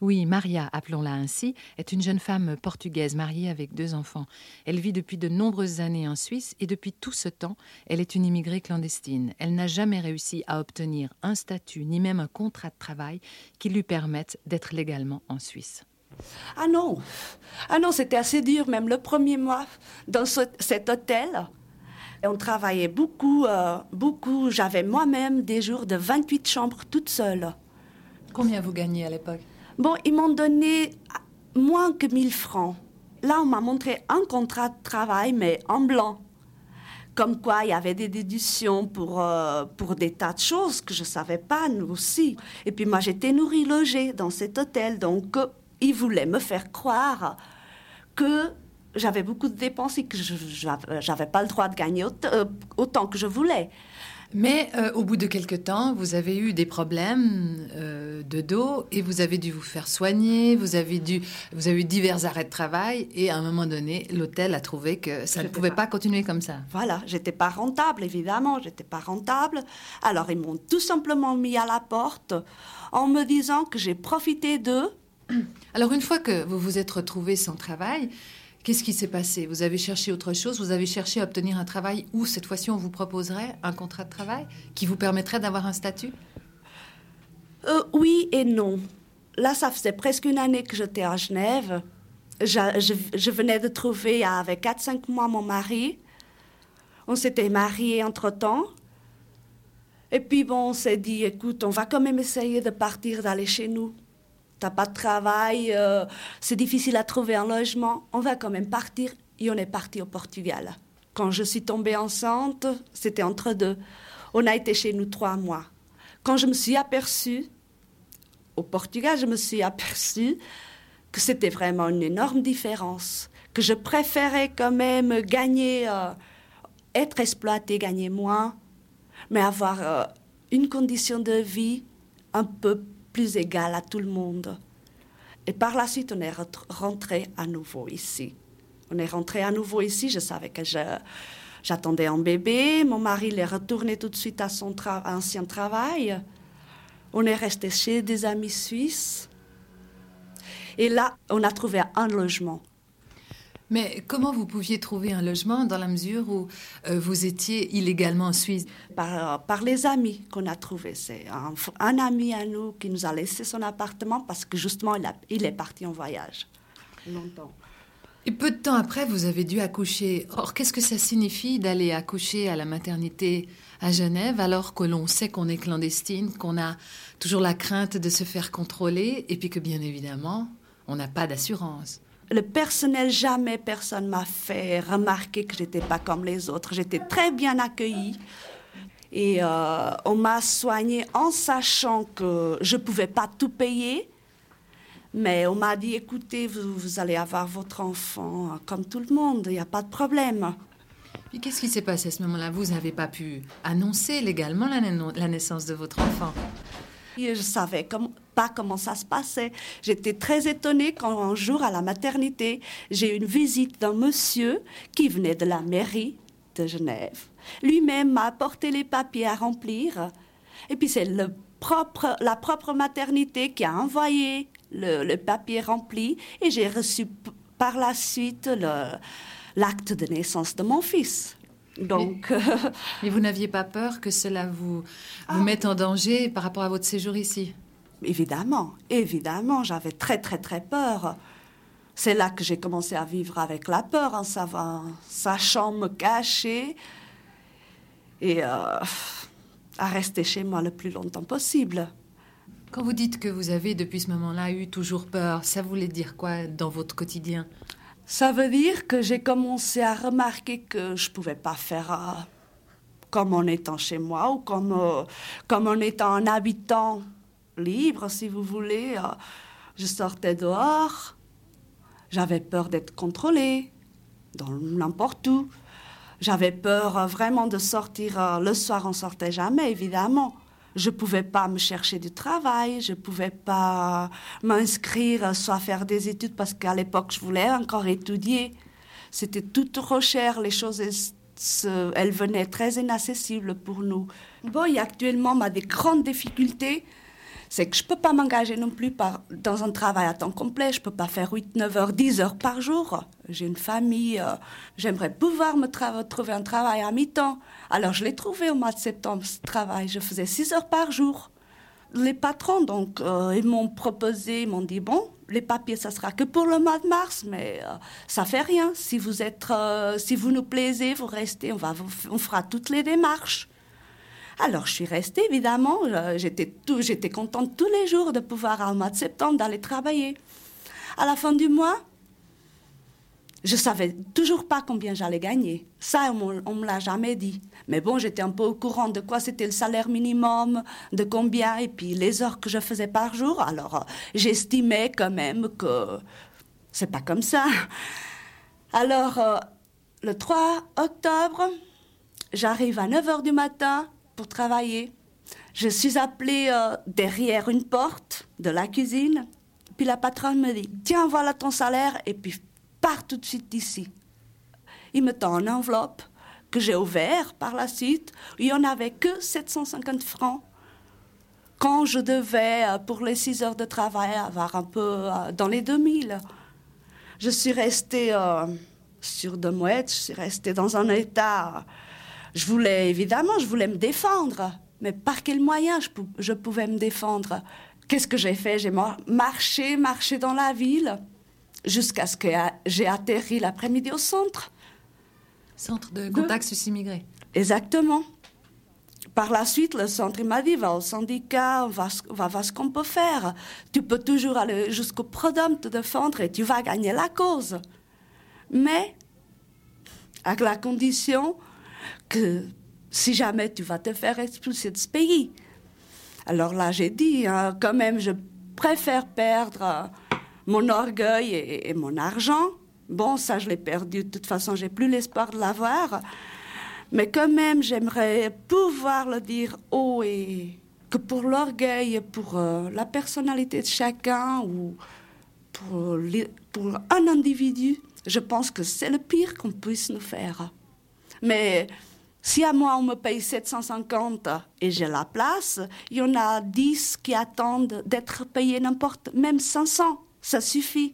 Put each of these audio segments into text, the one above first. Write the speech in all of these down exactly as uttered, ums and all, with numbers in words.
Oui, Maria, appelons-la ainsi, est une jeune femme portugaise mariée avec deux enfants. Elle vit depuis de nombreuses années en Suisse et depuis tout ce temps, elle est une immigrée clandestine. Elle n'a jamais réussi à obtenir un statut ni même un contrat de travail qui lui permette d'être légalement en Suisse. Ah non, ah non, c'était assez dur, même le premier mois dans ce, cet hôtel. Et on travaillait beaucoup, euh, beaucoup. J'avais moi-même des jours de vingt-huit chambres toute seule. Combien vous gagnez à l'époque ? Bon, ils m'ont donné moins que mille francs. Là, on m'a montré un contrat de travail, mais en blanc. Comme quoi, il y avait des déductions pour, euh, pour des tas de choses que je ne savais pas, nous aussi. Et puis moi, j'étais nourrie, logée dans cet hôtel. Donc, euh, ils voulaient me faire croire que j'avais beaucoup de dépenses et que je n'avais pas le droit de gagner autant, euh, autant que je voulais. Mais euh, au bout de quelque temps, vous avez eu des problèmes euh, de dos et vous avez dû vous faire soigner, vous avez, dû, vous avez eu divers arrêts de travail et à un moment donné, l'hôtel a trouvé que ça Je ne pouvait pas... pas continuer comme ça. Voilà, j'étais pas rentable, évidemment, j'étais pas rentable. Alors ils m'ont tout simplement mis à la porte en me disant que j'ai profité d'eux. Alors une fois que vous vous êtes retrouvée sans travail, qu'est-ce qui s'est passé ? Vous avez cherché autre chose ? Vous avez cherché à obtenir un travail où, cette fois-ci, on vous proposerait un contrat de travail qui vous permettrait d'avoir un statut ? euh, Oui et non. Là, ça faisait presque une année que j'étais à Genève. Je, je, je venais de trouver, avec quatre cinq mois, mon mari. On s'était mariés entre-temps. Et puis, bon, on s'est dit, écoute, on va quand même essayer de partir, d'aller chez nous. T'as pas de travail, euh, c'est difficile à trouver un logement. On va quand même partir. Et on est parti au Portugal. Quand je suis tombée enceinte, c'était entre deux. On a été chez nous trois mois. Quand je me suis aperçue, au Portugal, je me suis aperçue que c'était vraiment une énorme différence. Que je préférais quand même gagner, euh, être exploitée, gagner moins, mais avoir euh, une condition de vie un peu plus égale à tout le monde. Et par la suite, on est rentré à nouveau ici. On est rentré à nouveau ici. Je savais que je, j'attendais un bébé. Mon mari il est retourné tout de suite à son tra- ancien travail. On est resté chez des amis suisses. Et là, on a trouvé un logement. Mais comment vous pouviez trouver un logement dans la mesure où euh, vous étiez illégalement en Suisse ? Par, par les amis qu'on a trouvés. C'est un, un ami à nous qui nous a laissé son appartement parce que justement, il, a, il est parti en voyage. Longtemps. Et peu de temps après, vous avez dû accoucher. Or, qu'est-ce que ça signifie d'aller accoucher à la maternité à Genève alors que l'on sait qu'on est clandestine, qu'on a toujours la crainte de se faire contrôler et puis que, bien évidemment, on n'a pas d'assurance ? Le personnel, jamais personne m'a fait remarquer que je n'étais pas comme les autres. J'étais très bien accueillie. Et euh, on m'a soignée en sachant que je ne pouvais pas tout payer. Mais on m'a dit, écoutez, vous, vous allez avoir votre enfant comme tout le monde, il n'y a pas de problème. Puis qu'est-ce qui s'est passé à ce moment-là ? Vous n'avez pas pu annoncer légalement la, na- la naissance de votre enfant ? Et je ne savais comme, pas comment ça se passait. J'étais très étonnée quand un jour, à la maternité, j'ai eu une visite d'un monsieur qui venait de la mairie de Genève. Lui-même m'a apporté les papiers à remplir. Et puis c'est le propre, la propre maternité qui a envoyé le, le papier rempli. Et j'ai reçu p- par la suite le, l'acte de naissance de mon fils. Donc, mais, mais vous n'aviez pas peur que cela vous, vous ah, mette en danger par rapport à votre séjour ici ? Évidemment, évidemment, j'avais très très très peur. C'est là que j'ai commencé à vivre avec la peur, en savant, sachant me cacher et euh, à rester chez moi le plus longtemps possible. Quand vous dites que vous avez depuis ce moment-là eu toujours peur, ça voulait dire quoi dans votre quotidien ? Ça veut dire que j'ai commencé à remarquer que je ne pouvais pas faire euh, comme en étant chez moi ou comme, euh, comme en étant un habitant libre, si vous voulez. Euh, je sortais dehors, j'avais peur d'être contrôlée, dans n'importe où. J'avais peur euh, vraiment de sortir. Euh, le soir, on ne sortait jamais, évidemment. Je ne pouvais pas me chercher du travail, je ne pouvais pas m'inscrire, soit faire des études, parce qu'à l'époque, je voulais encore étudier. C'était tout trop cher, les choses, elles, elles venaient très inaccessibles pour nous. Bon, et actuellement, ma des grandes difficultés, c'est que je ne peux pas m'engager non plus par, dans un travail à temps complet. Je ne peux pas faire huit, neuf heures, dix heures par jour. J'ai une famille. Euh, j'aimerais pouvoir me tra- trouver un travail à mi-temps. Alors, je l'ai trouvé au mois de septembre, ce travail. Je faisais six heures par jour. Les patrons, donc, euh, ils m'ont proposé, ils m'ont dit, bon, les papiers, ça sera que pour le mois de mars, mais euh, ça fait rien. Si vous êtes, euh, si vous nous plaisez, vous restez, on, va, on fera toutes les démarches. Alors, je suis restée, évidemment. J'étais, tout, j'étais contente tous les jours de pouvoir, au mois de septembre, d'aller travailler. À la fin du mois, je ne savais toujours pas combien j'allais gagner. Ça, on ne me l'a jamais dit. Mais bon, j'étais un peu au courant de quoi c'était le salaire minimum, de combien, et puis les heures que je faisais par jour. Alors, j'estimais quand même que c'est pas comme ça. Alors, euh, le trois octobre, j'arrive à neuf heures du matin pour travailler. Je suis appelée euh, derrière une porte de la cuisine. Puis la patronne me dit, tiens, voilà ton salaire, et puis pars tout de suite d'ici. Il me tend une enveloppe que j'ai ouverte par la suite. Il n'y en avait que sept cent cinquante francs. Quand je devais, euh, pour les six heures de travail, avoir un peu euh, dans les deux mille. Je suis restée euh, sur de mouettes, je suis restée dans un état... Euh, je voulais, évidemment, je voulais me défendre. Mais par quel moyen je, pou- je pouvais me défendre? Qu'est-ce que j'ai fait? J'ai marché, marché dans la ville, jusqu'à ce que j'ai atterri l'après-midi au centre. Centre de contact sus-immigrés. Exactement. Par la suite, le centre il m'a dit, va au syndicat, on va, on va voir ce qu'on peut faire. Tu peux toujours aller jusqu'au Prodome te défendre et tu vas gagner la cause. Mais, à la condition que si jamais tu vas te faire expulser de ce pays. Alors là, j'ai dit, hein, quand même, je préfère perdre euh, mon orgueil et, et mon argent. Bon, ça, je l'ai perdu. De toute façon, j'ai plus l'espoir de l'avoir. Mais quand même, j'aimerais pouvoir le dire haut et que pour l'orgueil, pour euh, la personnalité de chacun ou pour, les, pour un individu, je pense que c'est le pire qu'on puisse nous faire. Mais si à moi, on me paye sept cent cinquante et j'ai la place, il y en a dix qui attendent d'être payés n'importe, même cinq cents. Ça suffit.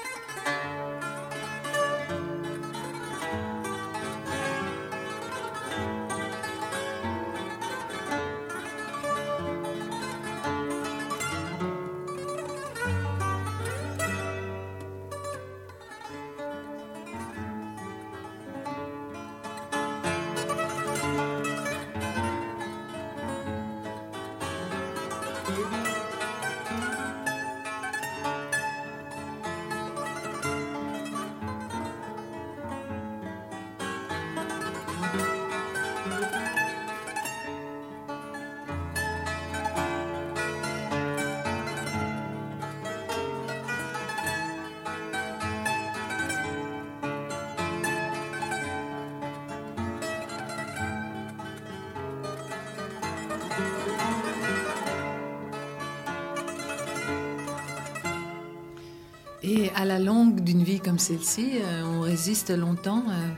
Et à la longue d'une vie comme celle-ci, euh, on résiste longtemps euh...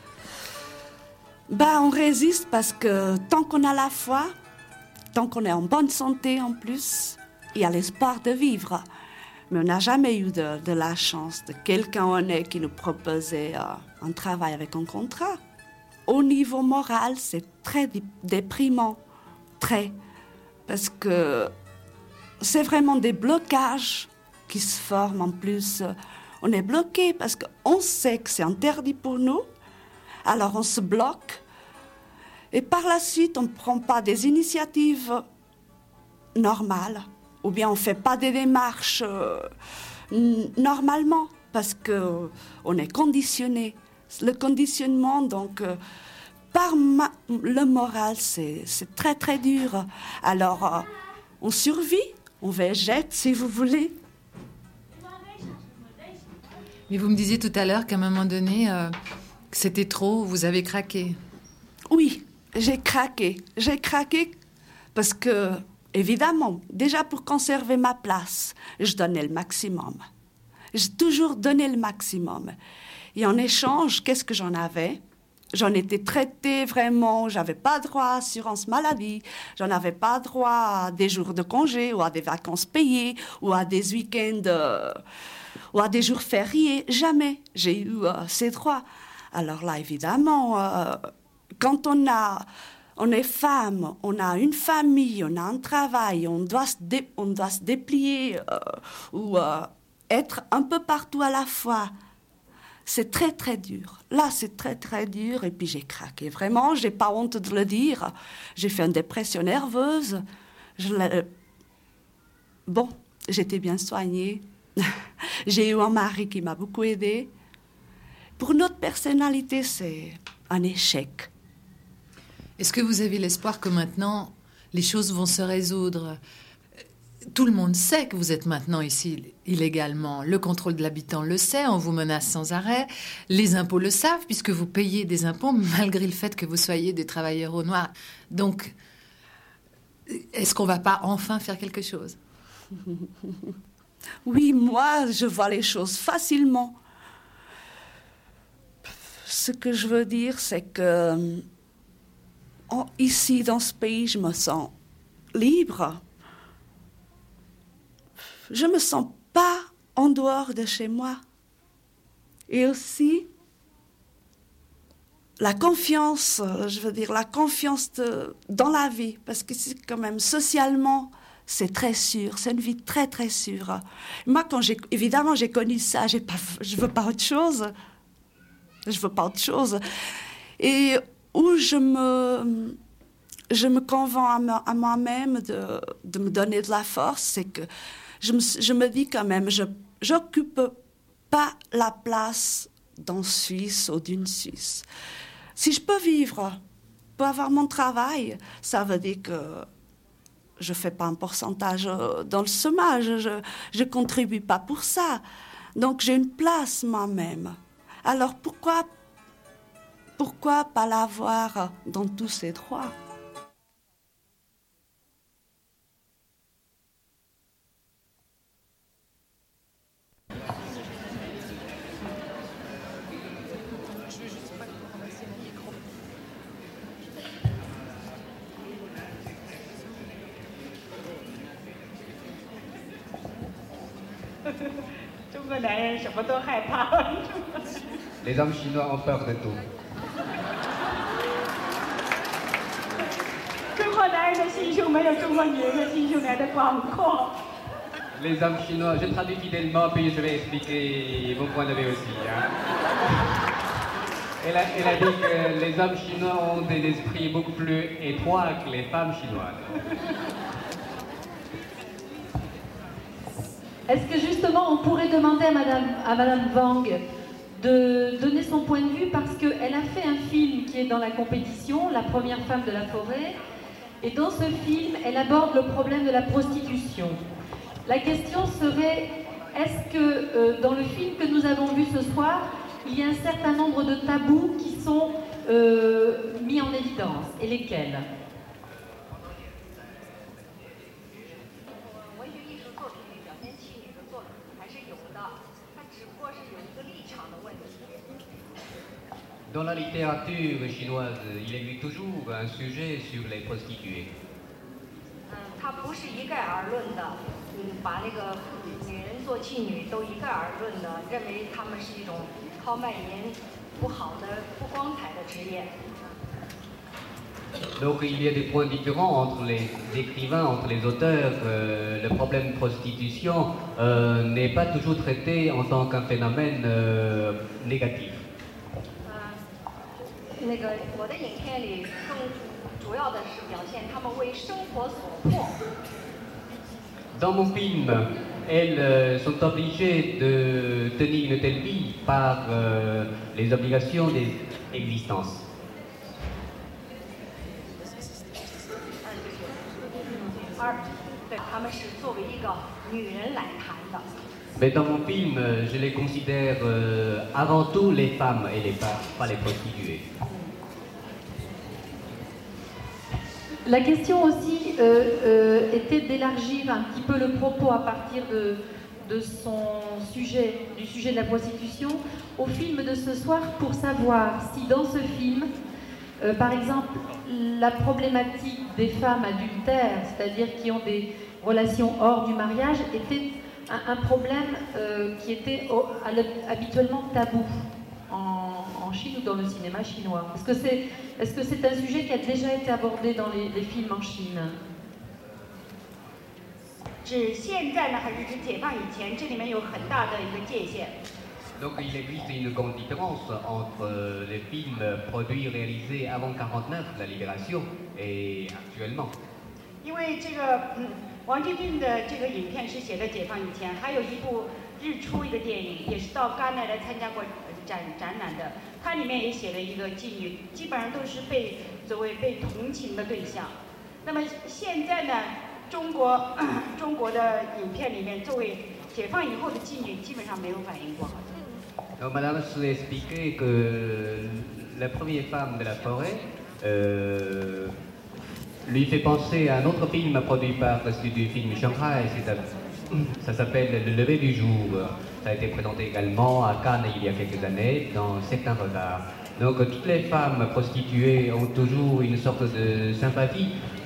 Ben, on résiste parce que tant qu'on a la foi, tant qu'on est en bonne santé en plus, il y a l'espoir de vivre. Mais on n'a jamais eu de, de la chance de quelqu'un honnête qui nous proposait euh, un travail avec un contrat. Au niveau moral, c'est très dé- déprimant, très. Parce que c'est vraiment des blocages qui se forment en plus. On est bloqué parce qu'on sait que c'est interdit pour nous, alors on se bloque. Et par la suite, on ne prend pas des initiatives normales, ou bien on ne fait pas des démarches euh, n- normalement, parce qu'on est conditionné. Le conditionnement, donc, euh, par ma- le moral, c'est, c'est très très dur. Alors, euh, on survit, on végète si vous voulez. Mais vous me disiez tout à l'heure qu'à un moment donné, euh, que c'était trop, vous avez craqué. Oui, j'ai craqué. J'ai craqué parce que, évidemment, déjà pour conserver ma place, je donnais le maximum. J'ai toujours donné le maximum. Et en échange, qu'est-ce que j'en avais? j'en étais traitée vraiment, j'avais pas droit à assurance maladie, j'en avais pas droit à des jours de congé ou à des vacances payées ou à des week-ends euh, ou à des jours fériés. Jamais j'ai eu euh, ces droits. Alors là, évidemment, euh, quand on a, on est femme, on a une famille, on a un travail, on doit se, dé, on doit se déplier euh, ou euh, être un peu partout à la fois. C'est très, très dur. Là, c'est très, très dur. Et puis, j'ai craqué. Vraiment, je n'ai pas honte de le dire. J'ai fait une dépression nerveuse. Je l'ai... Bon, j'étais bien soignée. J'ai eu un mari qui m'a beaucoup aidée. Pour notre personnalité, c'est un échec. Est-ce que vous avez l'espoir que maintenant, les choses vont se résoudre ? Tout le monde sait que vous êtes maintenant ici illégalement. Le contrôle de l'habitant le sait, on vous menace sans arrêt. Les impôts le savent, puisque vous payez des impôts malgré le fait que vous soyez des travailleurs au noir. Donc, est-ce qu'on ne va pas enfin faire quelque chose ? Oui, moi, je vois les choses facilement. Ce que je veux dire, c'est que oh, ici, dans ce pays, je me sens libre. Je ne me sens pas en dehors de chez moi. Et aussi, la confiance, je veux dire, la confiance de, dans la vie, parce que c'est quand même socialement, c'est très sûr, c'est une vie très, très sûre. Moi, quand j'ai, évidemment, j'ai connu ça, j'ai pas, je ne veux pas autre chose. Je ne veux pas autre chose. Et où je me, je me convainc à, me, à moi-même de, de me donner de la force, c'est que je me, je me dis quand même, je n'occupe pas la place d'un Suisse ou d'une Suisse. Si je peux vivre, peux avoir mon travail, ça veut dire que je ne fais pas un pourcentage dans le chômage, je ne contribue pas pour ça. Donc j'ai une place moi-même. Alors pourquoi, pourquoi pas l'avoir dans tous ces droits ? Les hommes chinois ont peur de tout. Les hommes chinois, je traduis fidèlement, puis je vais expliquer mon point de vue aussi. Hein. Elle, a, elle a dit que les hommes chinois ont des esprits beaucoup plus étroits que les femmes chinoises. Est-ce que justement on pourrait demander à Madame, à Madame Wang de donner son point de vue, parce qu'elle a fait un film qui est dans la compétition, La première femme de la forêt, et dans ce film, elle aborde le problème de la prostitution. La question serait, est-ce que euh, dans le film que nous avons vu ce soir, il y a un certain nombre de tabous qui sont euh, mis en évidence, et lesquels ? Dans la littérature chinoise, il existe toujours un sujet sur les prostituées. Donc il y a des points différents entre les écrivains, entre les auteurs. Euh, le problème de prostitution euh, n'est pas toujours traité en tant qu'un phénomène euh, négatif. Dans mon film, elles euh, sont obligées de tenir une telle vie par euh, les obligations des existences. Mais dans mon film, je les considère euh, avant tout les femmes et les pas, pas les prostituées. La question aussi euh, euh, était d'élargir un petit peu le propos à partir de, de son sujet, du sujet de la prostitution, au film de ce soir pour savoir si dans ce film, euh, par exemple, la problématique des femmes adultères, c'est-à-dire qui ont des relations hors du mariage, était un, un problème euh, qui était au, à le, habituellement tabou en, en Chine ou dans le cinéma chinois. Est-ce que c'est, est-ce que c'est un sujet qui a déjà été abordé dans les, les films en Chine? 指现在呢，还是指解放以前？这里面有很大的一个界限。 Donc il existe une grande différence entre les films produits réalisés avant quarante-neuf, la libération, et actuellement. 因为这个，嗯，王家俊的这个影片是写在解放以前，还有一部日出一个电影，也是到戛纳来参加过展展览的，它里面也写了一个妓女，基本上都是被所谓被同情的对象。那么现在呢，中国中国的影片里面，作为解放以后的妓女，基本上没有反映过。 Alors, Madame se expliquait que la première femme de la forêt euh, lui fait penser à un autre film produit par l'Institut du film Shanghai, ça s'appelle Le lever du jour. Ça a été présenté également à Cannes il y a quelques années dans certains regards. Donc toutes les femmes prostituées ont toujours une sorte de sympathie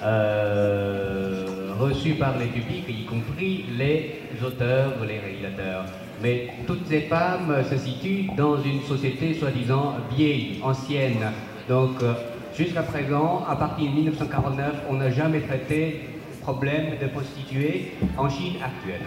euh, reçue par les publics, y compris les auteurs ou les réalisateurs. Mais toutes ces femmes se situent dans une société soi-disant vieille, ancienne. Donc jusqu'à présent, à partir de mille neuf cent quarante-neuf, on n'a jamais traité le problème de prostituées en Chine actuelle.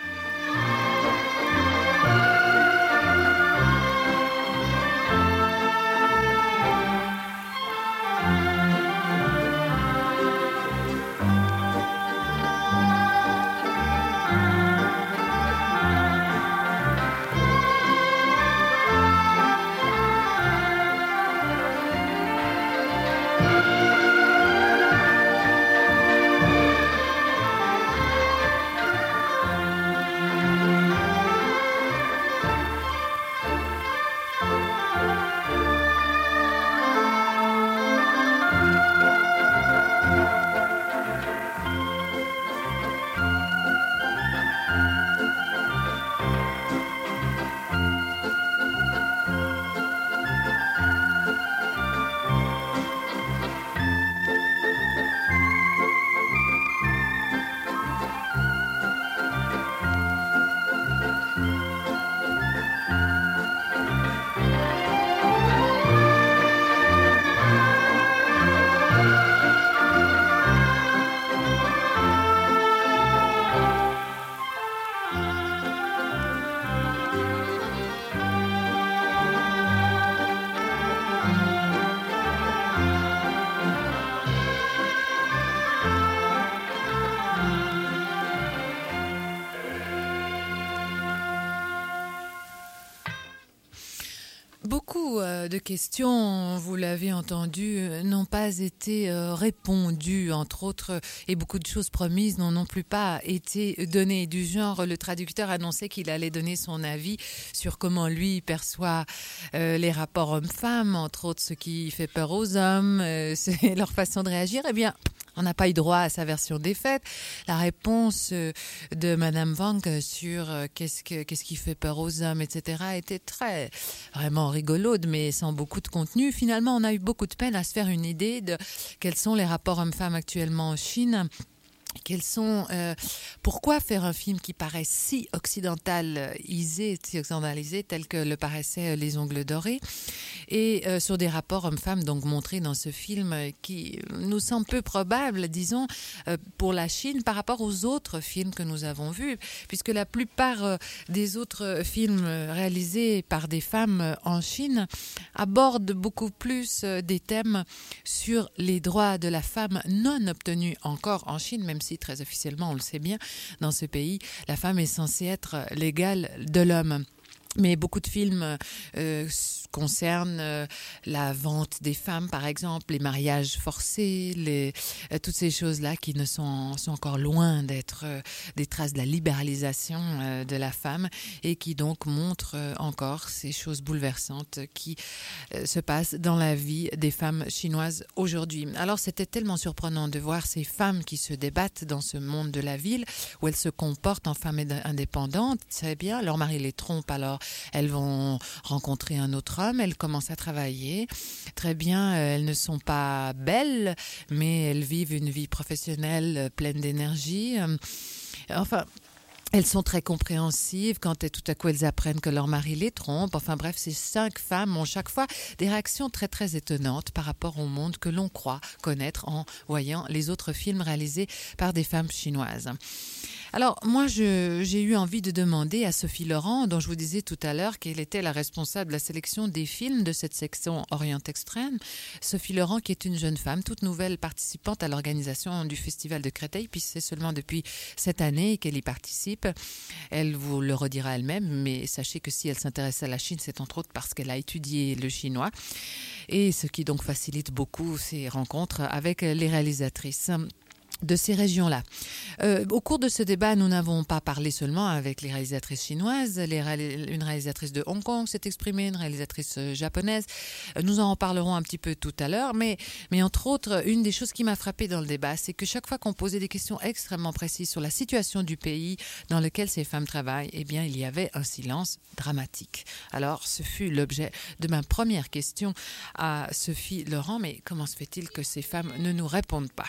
De questions, vous l'avez entendu, n'ont pas été répondues, entre autres, et beaucoup de choses promises n'ont non plus pas été données. Du genre, le traducteur annonçait qu'il allait donner son avis sur comment lui perçoit euh, les rapports hommes-femmes, entre autres ce qui fait peur aux hommes, euh, c'est leur façon de réagir. Eh bien, on n'a pas eu droit à sa version des faits. La réponse de Madame Wang sur euh, qu'est-ce, que, qu'est-ce qui fait peur aux hommes, et cetera était très, vraiment rigolode, mais sans beaucoup de contenu. Finalement, on a eu beaucoup de peine à se faire une idée de quels sont les rapports hommes-femmes actuellement en Chine. Quels sont, euh, pourquoi faire un film qui paraît si occidentalisé, si occidentalisé tel que le paraissaient Les Ongles Dorés, et euh, sur des rapports hommes-femmes donc montrés dans ce film qui nous semble peu probable, disons, euh, pour la Chine par rapport aux autres films que nous avons vus, puisque la plupart euh, des autres films réalisés par des femmes en Chine abordent beaucoup plus euh, des thèmes sur les droits de la femme non obtenus encore en Chine, même si très officiellement, on le sait bien, dans ce pays, la femme est censée être l'égale de l'homme. Mais beaucoup de films euh, concernent euh, la vente des femmes, par exemple, les mariages forcés, les, euh, toutes ces choses-là qui ne sont, sont encore loin d'être euh, des traces de la libéralisation euh, de la femme et qui donc montrent euh, encore ces choses bouleversantes qui euh, se passent dans la vie des femmes chinoises aujourd'hui. Alors c'était tellement surprenant de voir ces femmes qui se débattent dans ce monde de la ville où elles se comportent en femmes indépendantes, très bien, leur mari les trompe, alors elles vont rencontrer un autre homme, elles commencent à travailler. Très bien, elles ne sont pas belles, mais elles vivent une vie professionnelle pleine d'énergie. Enfin... Elles sont très compréhensives quand tout à coup elles apprennent que leur mari les trompe. Enfin bref, ces cinq femmes ont chaque fois des réactions très très étonnantes par rapport au monde que l'on croit connaître en voyant les autres films réalisés par des femmes chinoises. Alors, moi, je, j'ai eu envie de demander à Sophie Laurent, dont je vous disais tout à l'heure qu'elle était la responsable de la sélection des films de cette section Orient Extrême. Sophie Laurent, qui est une jeune femme, toute nouvelle participante à l'organisation du Festival de Créteil, puis c'est seulement depuis cette année qu'elle y participe. Elle vous le redira elle-même, mais sachez que si elle s'intéresse à la Chine, c'est entre autres parce qu'elle a étudié le chinois, et ce qui donc facilite beaucoup ses rencontres avec les réalisatrices de ces régions-là. Euh, au cours de ce débat, nous n'avons pas parlé seulement avec les réalisatrices chinoises. Les réalis- une réalisatrice de Hong Kong s'est exprimée, une réalisatrice japonaise. Nous en parlerons un petit peu tout à l'heure. Mais, mais entre autres, une des choses qui m'a frappée dans le débat, c'est que chaque fois qu'on posait des questions extrêmement précises sur la situation du pays dans lequel ces femmes travaillent, eh bien, il y avait un silence dramatique. Alors, ce fut l'objet de ma première question à Sophie Laurent. Mais comment se fait-il que ces femmes ne nous répondent pas ?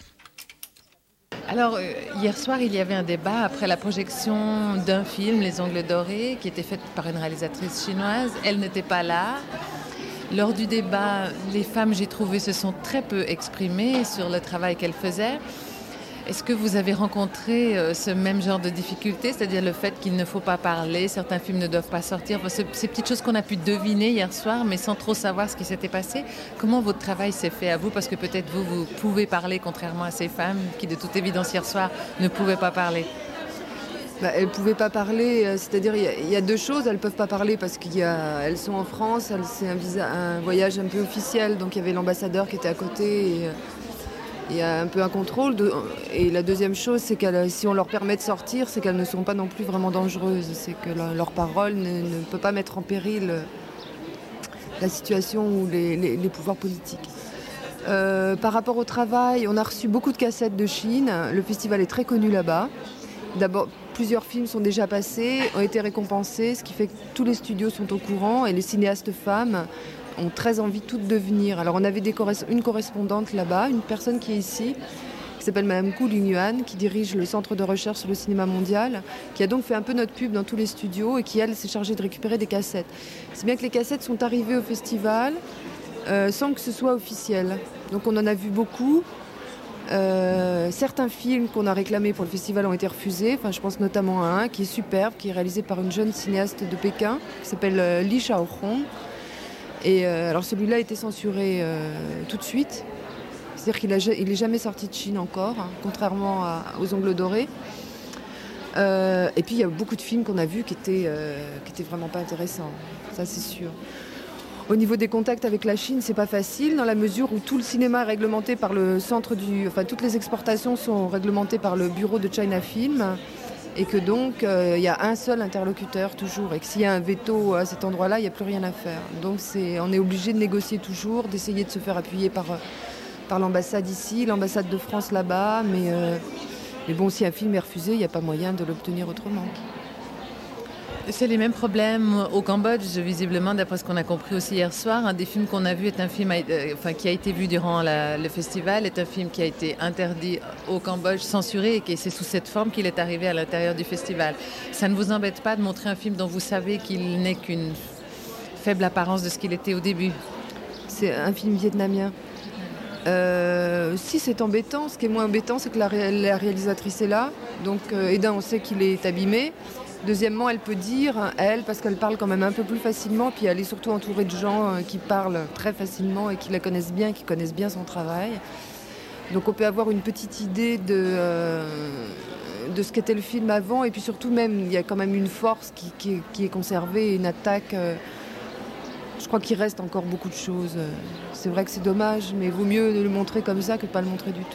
Alors, euh, hier soir, il y avait un débat après la projection d'un film, Les Ongles Dorés, qui était fait par une réalisatrice chinoise. Elle n'était pas là. Lors du débat, les femmes, j'ai trouvé, se sont très peu exprimées sur le travail qu'elles faisaient. Est-ce que vous avez rencontré euh, ce même genre de difficulté, c'est-à-dire le fait qu'il ne faut pas parler, certains films ne doivent pas sortir, enfin, ces, ces petites choses qu'on a pu deviner hier soir, mais sans trop savoir ce qui s'était passé. Comment votre travail s'est fait à vous ? Parce que peut-être vous, vous pouvez parler, contrairement à ces femmes qui, de toute évidence, hier soir, ne pouvaient pas parler. Bah, elles ne pouvaient pas parler, euh, c'est-à-dire il y, y a deux choses, elles ne peuvent pas parler parce qu'elles sont en France, elles, c'est un, visa, un voyage un peu officiel, donc il y avait l'ambassadeur qui était à côté et... Euh, il y a un peu un contrôle. De... Et la deuxième chose, c'est que si on leur permet de sortir, c'est qu'elles ne sont pas non plus vraiment dangereuses. C'est que leur, leur parole ne, ne peut pas mettre en péril la situation ou les, les, les pouvoirs politiques. Euh, par rapport au travail, on a reçu beaucoup de cassettes de Chine. Le festival est très connu là-bas. D'abord, plusieurs films sont déjà passés, ont été récompensés, ce qui fait que tous les studios sont au courant et les cinéastes femmes ont très envie toutes de venir. Alors on avait des corres- une correspondante là-bas, une personne qui est ici, qui s'appelle Madame Gu Lingyuan, qui dirige le centre de recherche sur le cinéma mondial, qui a donc fait un peu notre pub dans tous les studios et qui, elle, s'est chargée de récupérer des cassettes. C'est bien que les cassettes sont arrivées au festival euh, sans que ce soit officiel. Donc on en a vu beaucoup. Euh, certains films qu'on a réclamés pour le festival ont été refusés. Enfin, je pense notamment à un qui est superbe, qui est réalisé par une jeune cinéaste de Pékin, qui s'appelle euh, Li Shaohong. Et euh, alors celui-là a été censuré euh, tout de suite. C'est-à-dire qu'il n'est jamais sorti de Chine encore, hein, contrairement à, aux Ongles Dorés. Euh, et puis il y a beaucoup de films qu'on a vus qui étaient, euh, qui étaient vraiment pas intéressants, ça c'est sûr. Au niveau des contacts avec la Chine, c'est pas facile dans la mesure où tout le cinéma est réglementé par le centre du... Enfin, toutes les exportations sont réglementées par le bureau de China Film. Et que donc, il euh, y a un seul interlocuteur toujours. Et que s'il y a un veto à cet endroit-là, il n'y a plus rien à faire. Donc c'est, on est obligé de négocier toujours, d'essayer de se faire appuyer par, par l'ambassade ici, l'ambassade de France là-bas. Mais, euh, mais bon, si un film est refusé, il n'y a pas moyen de l'obtenir autrement. C'est les mêmes problèmes au Cambodge, visiblement, d'après ce qu'on a compris aussi hier soir. Un des films qu'on a vu est un film euh, enfin, qui a été vu durant la, le festival, est un film qui a été interdit au Cambodge, censuré, et que c'est sous cette forme qu'il est arrivé à l'intérieur du festival. Ça ne vous embête pas de montrer un film dont vous savez qu'il n'est qu'une faible apparence de ce qu'il était au début ? C'est un film vietnamien. Euh, si, c'est embêtant. Ce qui est moins embêtant, c'est que la, ré- la réalisatrice est là. Donc, euh, et d'un, on sait qu'il est abîmé. Deuxièmement, elle peut dire, elle, parce qu'elle parle quand même un peu plus facilement, puis elle est surtout entourée de gens qui parlent très facilement et qui la connaissent bien, qui connaissent bien son travail. Donc on peut avoir une petite idée de, euh, de ce qu'était le film avant. Et puis surtout même, il y a quand même une force qui, qui, qui est conservée, une attaque. Euh, je crois qu'il reste encore beaucoup de choses. C'est vrai que c'est dommage, mais il vaut mieux le montrer comme ça que de ne pas le montrer du tout.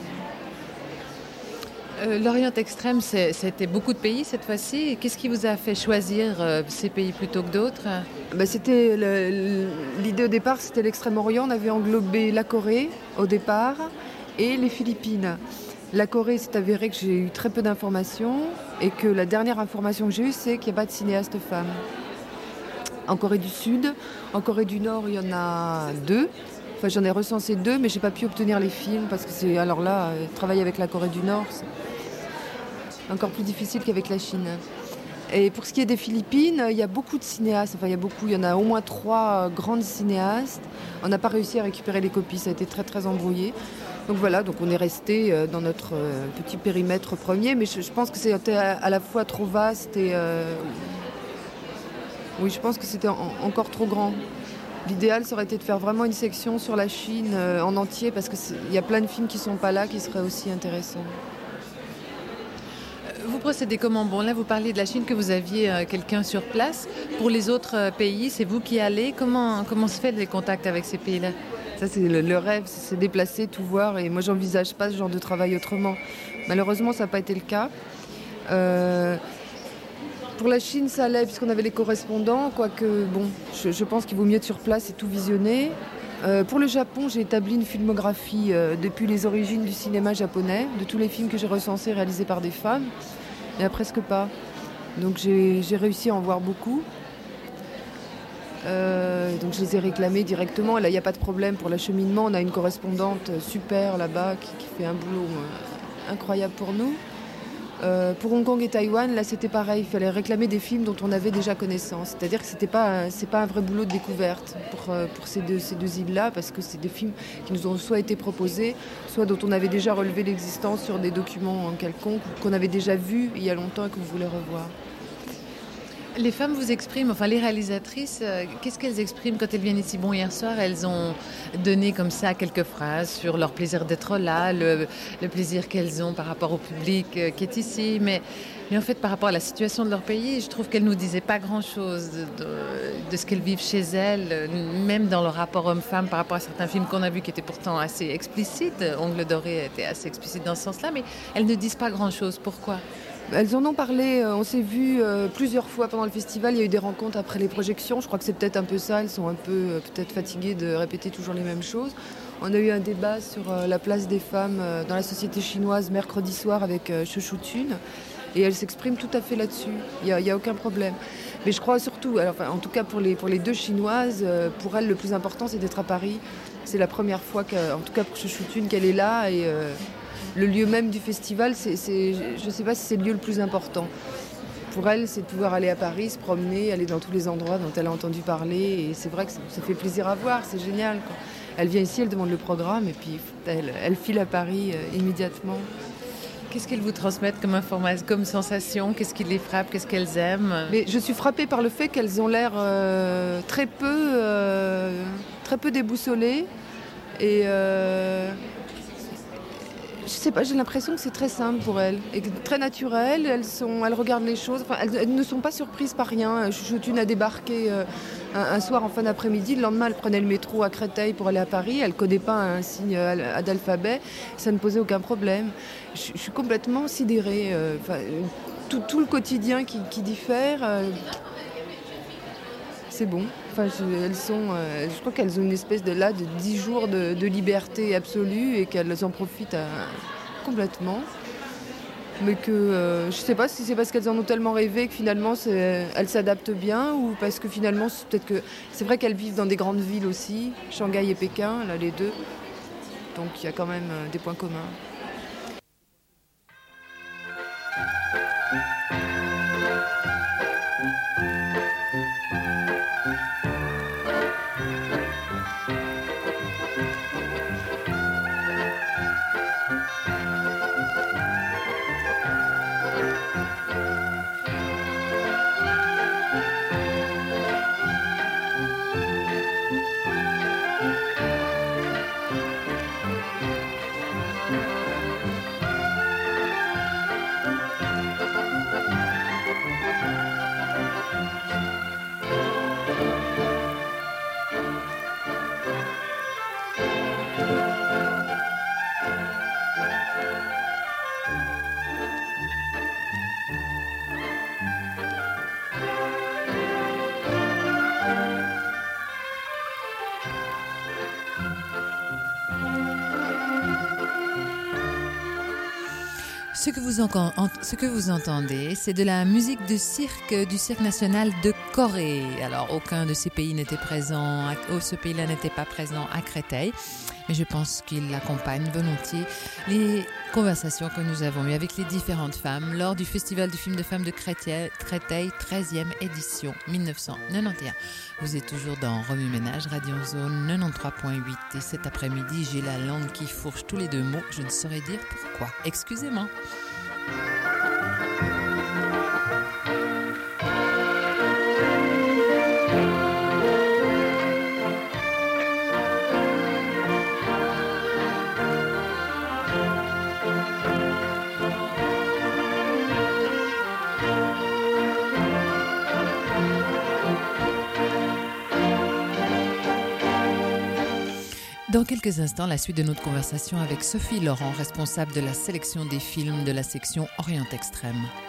Euh, L'Orient extrême, c'est, c'était beaucoup de pays cette fois-ci. Qu'est-ce qui vous a fait choisir euh, ces pays plutôt que d'autres ? Ben, c'était le, l'idée au départ, c'était l'Extrême-Orient. On avait englobé la Corée au départ et les Philippines. La Corée, c'est avéré que j'ai eu très peu d'informations et que la dernière information que j'ai eue, c'est qu'il n'y a pas de cinéaste femme. En Corée du Sud, en Corée du Nord, il y en a deux. Enfin, j'en ai recensé deux, mais je n'ai pas pu obtenir les films parce que c'est, alors là, travailler avec la Corée du Nord, c'est encore plus difficile qu'avec la Chine. Et pour ce qui est des Philippines, il y a beaucoup de cinéastes. Enfin, il y a beaucoup, il y en a au moins trois grandes cinéastes. On n'a pas réussi à récupérer les copies, ça a été très très embrouillé. Donc voilà, donc on est resté dans notre petit périmètre premier, mais je, je pense que c'était à la fois trop vaste et euh... oui, je pense que c'était en, encore trop grand. L'idéal, ça aurait été de faire vraiment une section sur la Chine euh, en entier, parce qu'il y a plein de films qui ne sont pas là, qui seraient aussi intéressants. Vous procédez comment ? Bon, là, vous parliez de la Chine, que vous aviez euh, quelqu'un sur place. Pour les autres euh, pays, c'est vous qui allez. Comment, comment se fait les contacts avec ces pays-là ? Ça, c'est le, le rêve, c'est se déplacer, tout voir. Et moi, j'envisage pas ce genre de travail autrement. Malheureusement, ça n'a pas été le cas. Euh... Pour la Chine, ça allait puisqu'on avait les correspondants, quoique bon, je, je pense qu'il vaut mieux être sur place et tout visionner. Euh, pour le Japon, j'ai établi une filmographie euh, depuis les origines du cinéma japonais, de tous les films que j'ai recensés réalisés par des femmes. Il n'y en a presque pas. Donc j'ai, j'ai réussi à en voir beaucoup. Euh, donc je les ai réclamés directement. Là, il n'y a pas de problème pour l'acheminement. On a une correspondante super là-bas qui, qui fait un boulot euh, incroyable pour nous. Euh, pour Hong Kong et Taïwan, là c'était pareil, il fallait réclamer des films dont on avait déjà connaissance. C'est-à-dire que c'était pas, c'est pas un vrai boulot de découverte pour, euh, pour ces deux, ces deux îles-là, parce que c'est des films qui nous ont soit été proposés, soit dont on avait déjà relevé l'existence sur des documents quelconques, qu'on avait déjà vus il y a longtemps et qu'on voulait revoir. Les femmes vous expriment, enfin les réalisatrices, euh, qu'est-ce qu'elles expriment quand elles viennent ici ? Bon, hier soir, elles ont donné comme ça quelques phrases sur leur plaisir d'être là, le, le plaisir qu'elles ont par rapport au public euh, qui est ici. Mais, mais en fait, par rapport à la situation de leur pays, je trouve qu'elles ne nous disaient pas grand-chose de, de, de ce qu'elles vivent chez elles, même dans leur rapport homme-femme par rapport à certains films qu'on a vus qui étaient pourtant assez explicites. Ongles dorés était assez explicite dans ce sens-là, mais elles ne disent pas grand-chose. Pourquoi ? Elles en ont parlé, on s'est vu plusieurs fois pendant le festival, il y a eu des rencontres après les projections, je crois que c'est peut-être un peu ça, elles sont un peu peut-être fatiguées de répéter toujours les mêmes choses. On a eu un débat sur la place des femmes dans la société chinoise mercredi soir avec Xu Shutun, et elles s'expriment tout à fait là-dessus, il n'y a, il y a aucun problème. Mais je crois surtout, alors, enfin, en tout cas pour les, pour les deux chinoises, pour elles le plus important c'est d'être à Paris. C'est la première fois, en tout cas pour Xu Shutun, qu'elle est là, et euh, le lieu même du festival, c'est, c'est, je ne sais pas si c'est le lieu le plus important. Pour elle, c'est de pouvoir aller à Paris, se promener, aller dans tous les endroits dont elle a entendu parler. Et c'est vrai que ça, ça fait plaisir à voir, c'est génial, quoi. Elle vient ici, elle demande le programme et puis elle, elle file à Paris euh, immédiatement. Qu'est-ce qu'elles vous transmettent comme information, comme sensation ? Qu'est-ce qui les frappe ? Qu'est-ce qu'elles aiment ? Mais je suis frappée par le fait qu'elles ont l'air euh, très peu, euh, très peu déboussolées. Et... Euh, Je sais pas, j'ai l'impression que c'est très simple pour elles, et très naturel. Elles, sont, elles regardent les choses, enfin, elles, elles ne sont pas surprises par rien. Xu Shutun a débarqué euh, un, un soir en fin d'après-midi. Le lendemain, elle prenait le métro à Créteil pour aller à Paris. Elle ne connaît pas un signe d'alphabet. Ça ne posait aucun problème. Je, je suis complètement sidérée. Euh, enfin, tout, tout le quotidien qui, qui diffère, euh, c'est bon. Enfin, je, elles sont, euh, je crois qu'elles ont une espèce de là de dix jours de, de liberté absolue et qu'elles en profitent à, complètement. Mais que euh, je ne sais pas si c'est parce qu'elles en ont tellement rêvé que finalement c'est, elles s'adaptent bien, ou parce que finalement c'est peut-être que c'est vrai qu'elles vivent dans des grandes villes aussi, Shanghai et Pékin, là les deux. Donc il y a quand même euh, des points communs. Ce que, vous en, ce que vous entendez, c'est de la musique de cirque du Cirque national de Corée. Alors, aucun de ces pays n'était présent, oh, ce pays-là n'était pas présent à Créteil, mais je pense qu'il accompagne volontiers les conversations que nous avons eues avec les différentes femmes lors du Festival du film de femmes de Créteil, Créteil treizième édition dix-neuf cent quatre-vingt-onze. Vous êtes toujours dans Remue Ménage, Radio Zone quatre-vingt-treize point huit. Et cet après-midi, j'ai la langue qui fourche tous les deux mots. Je ne saurais dire pourquoi. Excusez-moi. Dans quelques instants, la suite de notre conversation avec Sophie Laurent, responsable de la sélection des films de la section Orient Extrême.